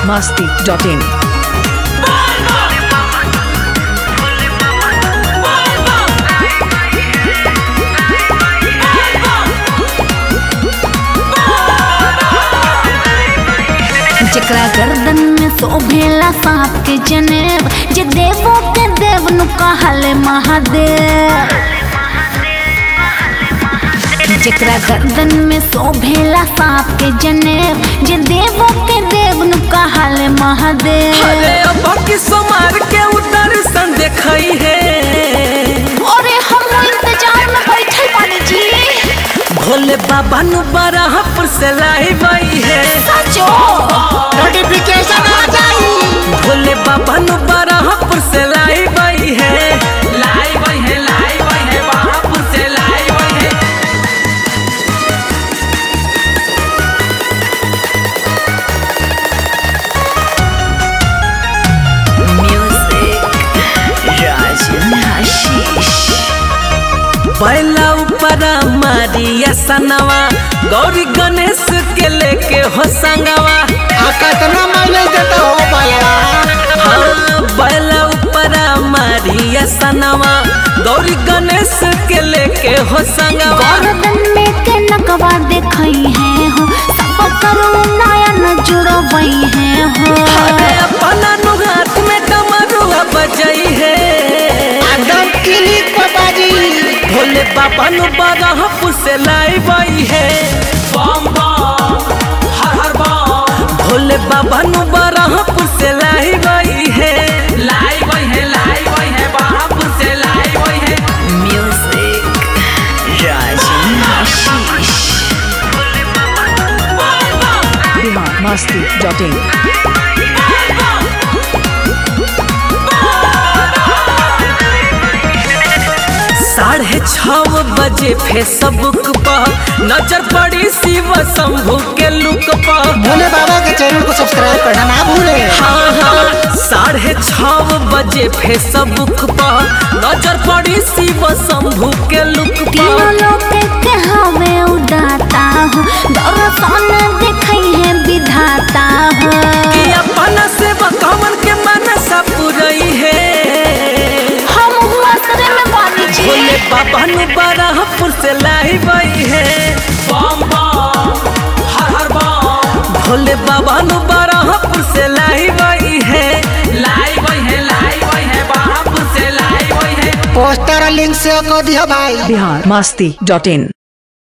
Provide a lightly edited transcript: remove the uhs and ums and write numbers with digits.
biharmasti.in जकरा गर्दन में शोभेला सांप के जनेब जे देवों के देव नु कहले महादेव। जकरा गर्दन में शोभेला सांप के जनेब जे देवों के देव नु कहले महादेव। अरे अब की सोमार के दर्शन देखई है। अरे हम इंतजार में बैठल बानी जी। भोले बाबा नु बराहपुर से लाई बाई है। सचो नोटिफिकेशन आ जाई। भोले बाबा नु बराहपुर से लाई बाई है। लाई बाई है, लाई बाई है, बराहपुर से लाई बाई है। पहला ऊपर मारिया सनवा गौरी गणेश के लेके हो संगवा। कितना माइलेज देता हो बाला। हाँ पहला ऊपर मारिया सनवा गौरी गणेश के लेके हो संगवा। गर्दन में के नकवा देखई है हो सब करो नयन जुड़वई है हो। अरे अपना नु हाथ में डमरुआ बजई है। एकदम क्लिक पे बाजी। भोले बाबा नु बराहपुर से लाई बाई है। बम बम हर हर बम। भोले बाबा नु बराहपुर से लाई बाई है। लाई बाई है, लाई बाई है, बराहपुर से लाई बाई है। biharmasti.in साढ़े 6 बजे फेसबुक पर नजर पड़ी शिव शंभू के लुक पर। भोले बाबा के चैनल को सब्सक्राइब करना ना भूले। हाँ हाँ 6:30 बजे फेसबुक पर नजर पड़ी शिव शंभू के लुक तीनों पर। लोग के हमें उड़ाता हूँ दर्शन देखई है विधाता हूँ। कि अपना से बकवन के मनसा पुरई है। हम आसरे में बानी जी। भोले बाबा नु बराहपुर से लाई बाई है। बम बम हर हर बम। भोले बाबा नु बराहपुर से लाई बाई है। लाई बाई है, लाई बाई है, बराहपुर से लाई बाई है। पोस्टर लिंक से कर दिया भाई। biharmasti.in